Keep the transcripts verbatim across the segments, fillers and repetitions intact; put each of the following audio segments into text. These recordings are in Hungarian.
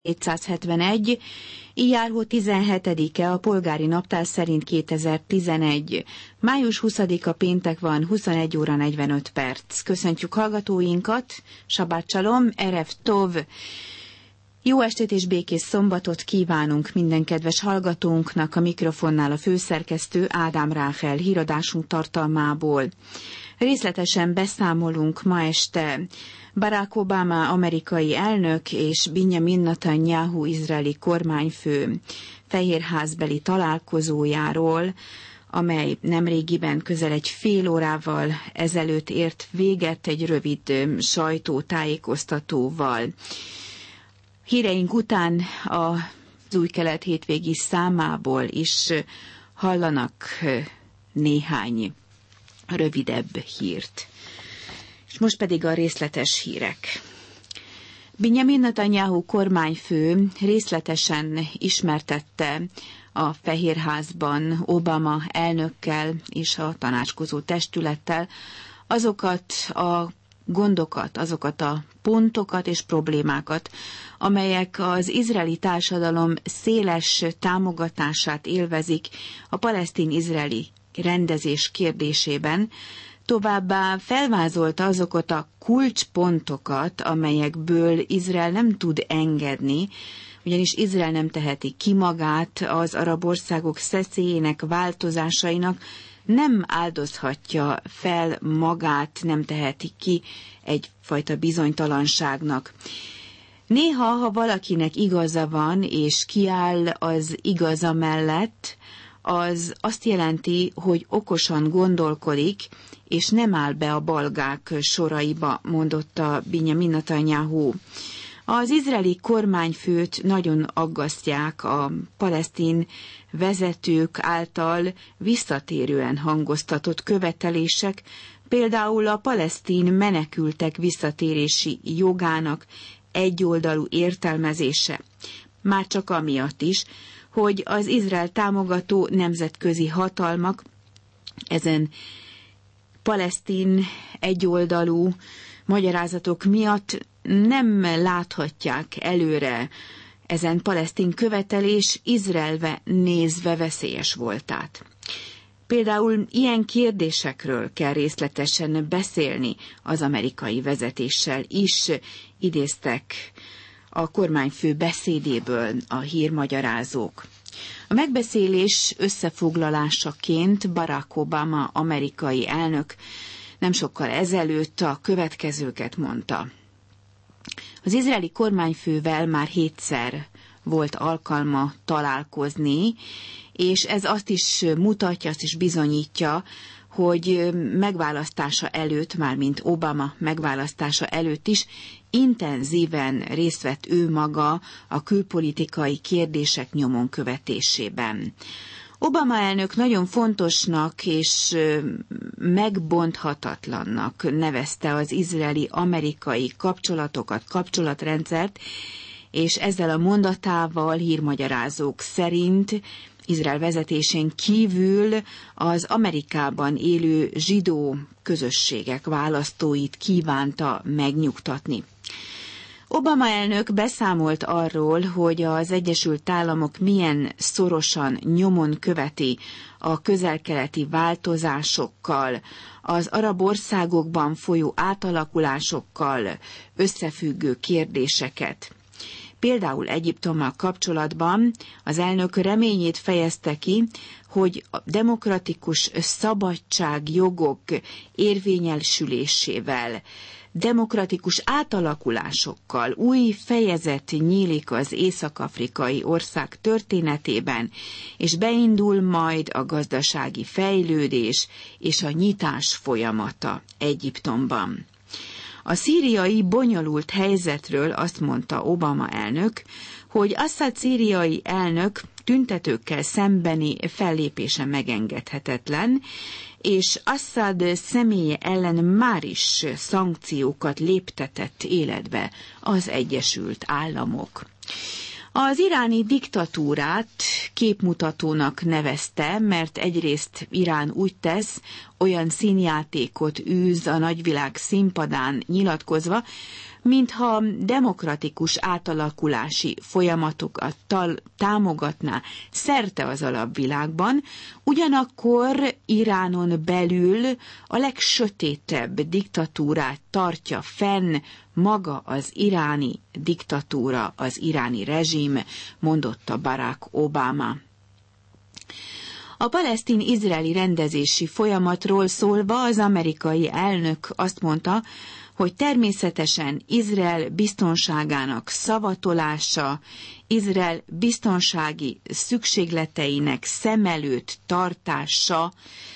hétszázhetvenegy, ijjárhó tizenhetedike, a polgári naptár szerint kétezer-tizenegy. május huszadika péntek van, huszonegy óra negyvenöt perc. Köszöntjük hallgatóinkat, Sabát Csalom, Erev Tov. Jó estét és békés szombatot kívánunk minden kedves hallgatónknak, a mikrofonnál a főszerkesztő Ádám Ráhel híradásunk tartalmából. Részletesen beszámolunk ma este Barack Obama amerikai elnök és Benjamin Netanyahu izraeli kormányfő fehérházbeli találkozójáról, amely nemrégiben közel egy fél órával ezelőtt ért véget egy rövid sajtótájékoztatóval. Híreink után az Új Kelet hétvégi számából is hallanak néhány rövidebb hírt. És most pedig a részletes hírek. Benjamin Netanyahu kormányfő részletesen ismertette a Fehérházban Obama elnökkel és a tanácskozó testülettel azokat a gondokat, azokat a pontokat és problémákat, amelyek az izraeli társadalom széles támogatását élvezik a palesztin-izraeli rendezés kérdésében, továbbá felvázolta azokat a kulcspontokat, amelyekből Izrael nem tud engedni, ugyanis Izrael nem teheti ki magát az arab országok szeszélyének változásainak, nem áldozhatja fel magát, nem teheti ki egyfajta bizonytalanságnak. Néha, ha valakinek igaza van, és kiáll az igaza mellett, az azt jelenti, hogy okosan gondolkodik, és nem áll be a balgák soraiba, mondotta Benjamin Netanyahu. Az izraeli kormányfőt nagyon aggasztják a palesztin vezetők által visszatérően hangoztatott követelések, például a palesztin menekültek visszatérési jogának egyoldalú értelmezése. Már csak amiatt is, hogy az Izrael támogató nemzetközi hatalmak ezen palesztin egyoldalú magyarázatok miatt nem láthatják előre ezen palesztin követelés Izraelbe nézve veszélyes voltát. Például ilyen kérdésekről kell részletesen beszélni az amerikai vezetéssel is, idéztek a kormányfő beszédéből a hírmagyarázók. A megbeszélés összefoglalásaként Barack Obama amerikai elnök nem sokkal ezelőtt a következőket mondta. Az izraeli kormányfővel már hétszer volt alkalma találkozni, és ez azt is mutatja, azt is bizonyítja, hogy megválasztása előtt, mármint Obama megválasztása előtt is intenzíven részt vett ő maga a külpolitikai kérdések nyomon követésében. Obama elnök nagyon fontosnak és megbonthatatlannak nevezte az izraeli-amerikai kapcsolatokat, kapcsolatrendszert, és ezzel a mondatával hírmagyarázók szerint Izrael vezetésén kívül az Amerikában élő zsidó közösségek választóit kívánta megnyugtatni. Obama elnök beszámolt arról, hogy az Egyesült Államok milyen szorosan nyomon követi a közel-keleti változásokkal, az arab országokban folyó átalakulásokkal összefüggő kérdéseket. Például Egyiptommal kapcsolatban az elnök reményét fejezte ki, hogy a demokratikus szabadságjogok érvényesülésével, demokratikus átalakulásokkal új fejezet nyílik az észak-afrikai ország történetében, és beindul majd a gazdasági fejlődés és a nyitás folyamata Egyiptomban. A szíriai bonyolult helyzetről azt mondta Obama elnök, hogy Assad szíriai elnök tüntetőkkel szembeni fellépése megengedhetetlen, és Assad személye ellen már is szankciókat léptetett életbe az Egyesült Államok. Az iráni diktatúrát képmutatónak nevezte, mert egyrészt Irán úgy tesz, olyan színjátékot űz a nagyvilág színpadán nyilatkozva, mintha demokratikus átalakulási folyamatokat támogatná szerte az alapvilágban, ugyanakkor Iránon belül a legsötétebb diktatúrát tartja fenn maga az iráni diktatúra, az iráni rezsim, mondotta Barack Obama. A palesztin-izraeli rendezési folyamatról szólva az amerikai elnök azt mondta, hogy természetesen Izrael biztonságának szavatolása, Izrael biztonsági szükségleteinek szem előtt tartása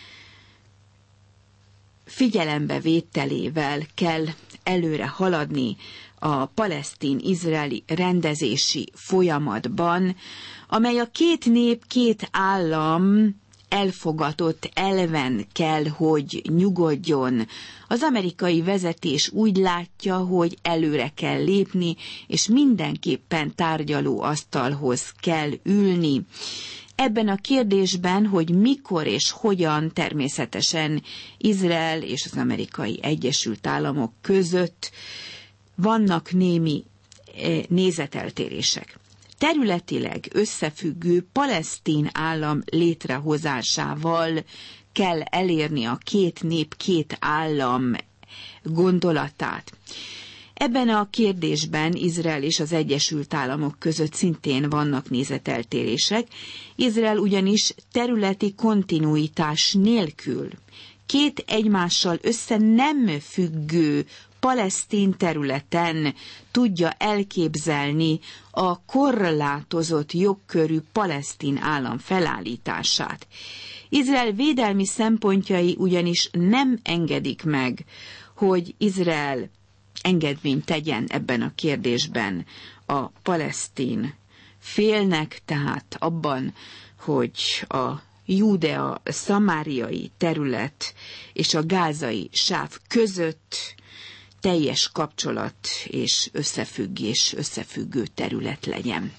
figyelembevételével kell előre haladni a palesztin-izraeli rendezési folyamatban, amely a két nép, két állam elfogadott elven kell, hogy nyugodjon. Az amerikai vezetés úgy látja, hogy előre kell lépni, és mindenképpen tárgyalóasztalhoz kell ülni. Ebben a kérdésben, hogy mikor és hogyan, természetesen Izrael és az Amerikai Egyesült Államok között vannak némi nézeteltérések. Területileg összefüggő palesztin állam létrehozásával kell elérni a két nép, két állam gondolatát. Ebben a kérdésben Izrael és az Egyesült Államok között szintén vannak nézeteltérések. Izrael ugyanis területi kontinuitás nélkül két egymással össze nem függő palesztin területen tudja elképzelni a korlátozott jogkörű palesztin állam felállítását. Izrael védelmi szempontjai ugyanis nem engedik meg, hogy Izrael engedményt tegyen ebben a kérdésben a palesztin félnek, tehát abban, hogy a Júdea szamáriai terület és a gázai sáv között teljes kapcsolat és összefüggés, összefüggő terület legyen.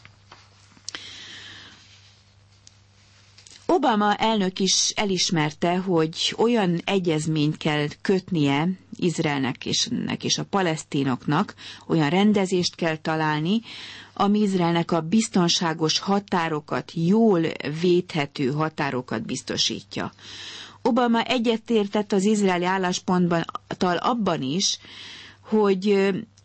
Obama elnök is elismerte, hogy olyan egyezményt kell kötnie Izraelnek és, és a palesztinoknak, olyan rendezést kell találni, ami Izraelnek a biztonságos határokat, jól védhető határokat biztosítja. Obama egyetértett az izraeli álláspontban abban is, hogy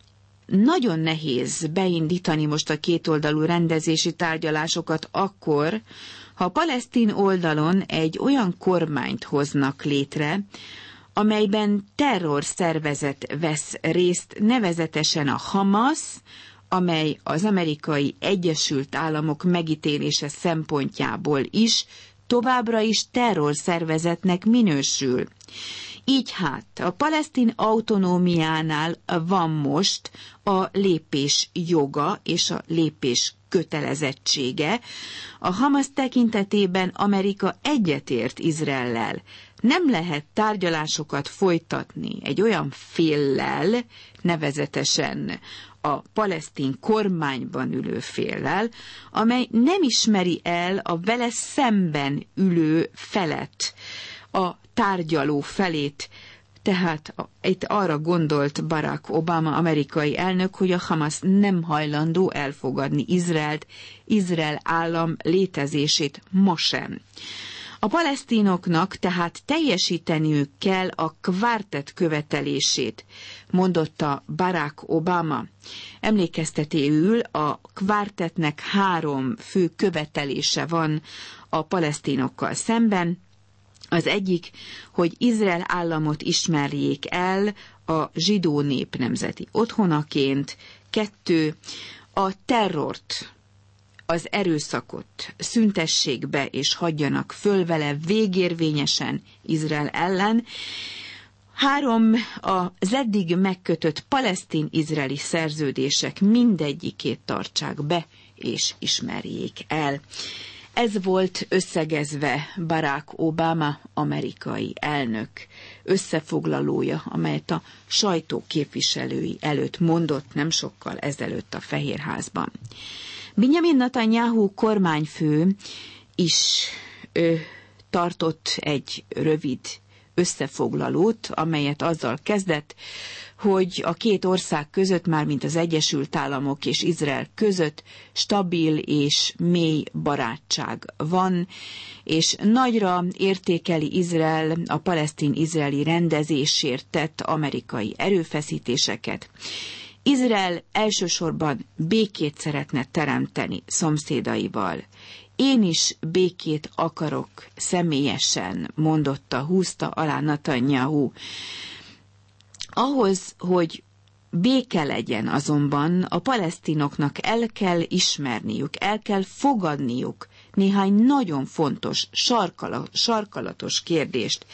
nagyon nehéz beindítani most a kétoldalú rendezési tárgyalásokat akkor, ha a palesztin oldalon egy olyan kormányt hoznak létre, amelyben terrorszervezet vesz részt, nevezetesen a Hamas, amely az Amerikai Egyesült Államok megítélése szempontjából is továbbra is terrorszervezetnek minősül. Így hát a palesztin autonómiánál van most a lépés joga és a lépés kötelezettsége. A Hamas tekintetében Amerika egyetért Izraellel. Nem lehet tárgyalásokat folytatni egy olyan féllel, nevezetesen a palesztin kormányban ülő féllel, amely nem ismeri el a vele szemben ülő felet, a tárgyaló felét. Tehát itt arra gondolt Barack Obama amerikai elnök, hogy a Hamas nem hajlandó elfogadni Izraelt, Izrael állam létezését ma sem. A palesztinoknak tehát teljesíteniük kell a kvártett követelését, mondotta Barack Obama. Emlékeztetéül a kvártettnek három fő követelése van a palesztinokkal szemben. Az egyik, hogy Izrael államot ismerjék el a zsidó nép nemzeti otthonaként. Kettő, a terrort, az erőszakot szüntessék be és hagyjanak föl vele végérvényesen Izrael ellen. Három, az eddig megkötött palesztin-izraeli szerződések mindegyikét tartsák be és ismerjék el. Ez volt összegezve Barack Obama amerikai elnök összefoglalója, amelyet a sajtó képviselői előtt mondott nem sokkal ezelőtt a Fehérházban. Benjamin Netanyahu kormányfő is ő, tartott egy rövid összefoglalót, amelyet azzal kezdett, hogy a két ország között, mármint az Egyesült Államok és Izrael között stabil és mély barátság van, és nagyra értékeli Izrael a palesztin-izraeli rendezésért tett amerikai erőfeszítéseket. Izrael elsősorban békét szeretne teremteni szomszédaival. Én is békét akarok személyesen, mondotta, húzta alá Netanyahu. Ahhoz, hogy béke legyen azonban, a palesztinoknak el kell ismerniük, el kell fogadniuk néhány nagyon fontos, sarkalatos kérdést.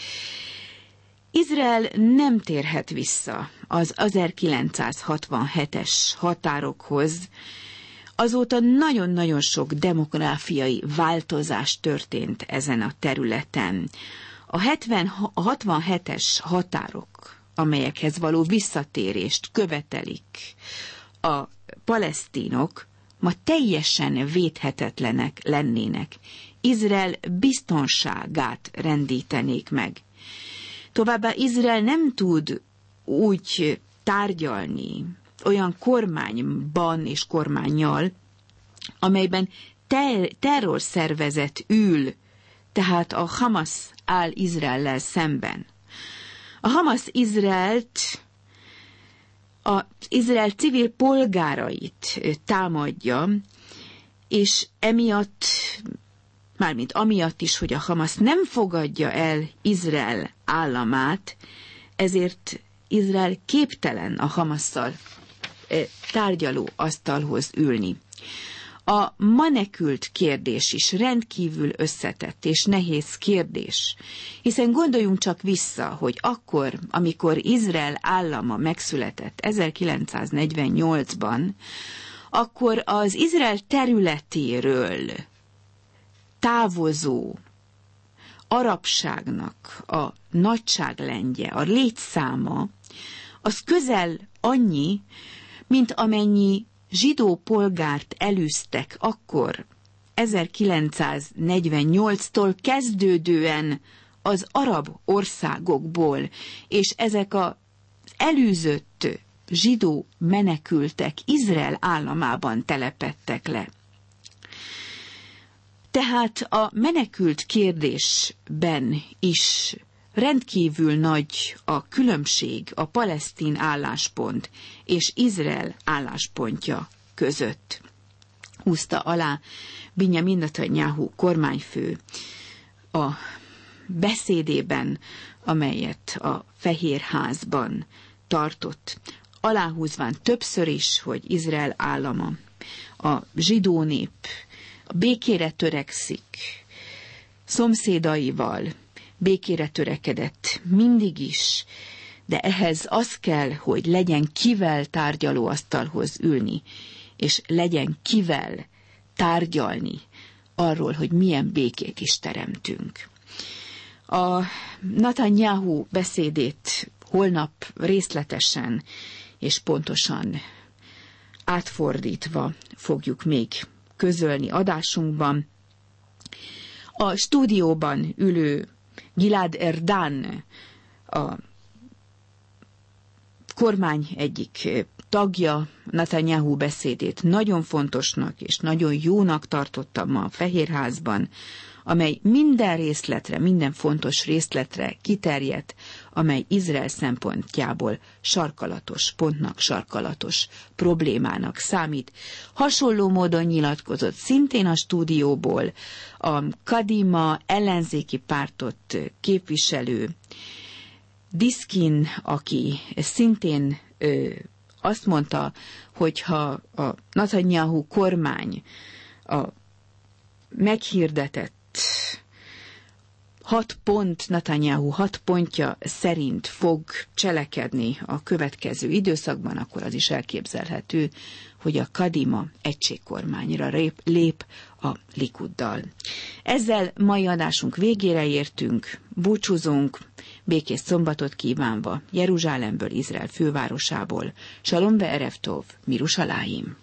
Izrael nem térhet vissza az ezerkilencszázhatvanhetes határokhoz. Azóta nagyon-nagyon sok demográfiai változás történt ezen a területen. A, hetven, a hatvanhetes határok, amelyekhez való visszatérést követelik a palesztinok, ma teljesen védhetetlenek lennének. Izrael biztonságát rendítenék meg. Továbbá Izrael nem tud úgy tárgyalni olyan kormányban és kormánnyal, amelyben ter- terrorszervezet ül, tehát a Hamas áll Izraellel szemben. A Hamas Izraelt, az Izrael civil polgárait támadja, és emiatt, mármint amiatt is, hogy a Hamas nem fogadja el Izrael államát, ezért Izrael képtelen a Hamasszal tárgyaló asztalhoz ülni. A menekült kérdés is rendkívül összetett és nehéz kérdés, hiszen gondoljunk csak vissza, hogy akkor, amikor Izrael állama megszületett ezerkilencszáznegyvennyolcban, akkor az Izrael területéről távozó arabságnak a nagyságrendje, a létszáma, az közel annyi, mint amennyi zsidó polgárt elűztek akkor ezerkilencszáznegyvennyolctól kezdődően az arab országokból, és ezek az elűzött zsidó menekültek Izrael államában telepedtek le. Tehát a menekült kérdésben is rendkívül nagy a különbség a palesztin álláspont és Izrael álláspontja között. Húzta alá Binyamin Netanyahu kormányfő a beszédében, amelyet a Fehérházban tartott, aláhúzván többször is, hogy Izrael állama, a zsidó nép a békére törekszik, szomszédaival békére törekedett mindig is, de ehhez az kell, hogy legyen kivel tárgyalóasztalhoz ülni, és legyen kivel tárgyalni arról, hogy milyen békét is teremtünk. A Netanyahu beszédét holnap részletesen és pontosan átfordítva fogjuk még közölni adásunkban. A stúdióban ülő Gilad Erdan, a kormány egyik tagja, Netanyahu beszédét nagyon fontosnak és nagyon jónak tartotta ma a Fehérházban, amely minden részletre, minden fontos részletre kiterjedt, amely Izrael szempontjából sarkalatos pontnak, sarkalatos problémának számít. Hasonló módon nyilatkozott szintén a stúdióból a Kadima ellenzéki pártot képviselő Diskin, aki szintén ö, azt mondta, hogyha a Netanyahu kormány a meghirdetett hat pont, Netanyahu hat pontja szerint fog cselekedni a következő időszakban, akkor az is elképzelhető, hogy a Kadima egységkormányra lép, lép a Likuddal. Ezzel mai adásunk végére értünk, búcsúzunk, békés szombatot kívánva Jeruzsálemből, Izrael fővárosából. Shalom ve'erev tov, Mirushalayim.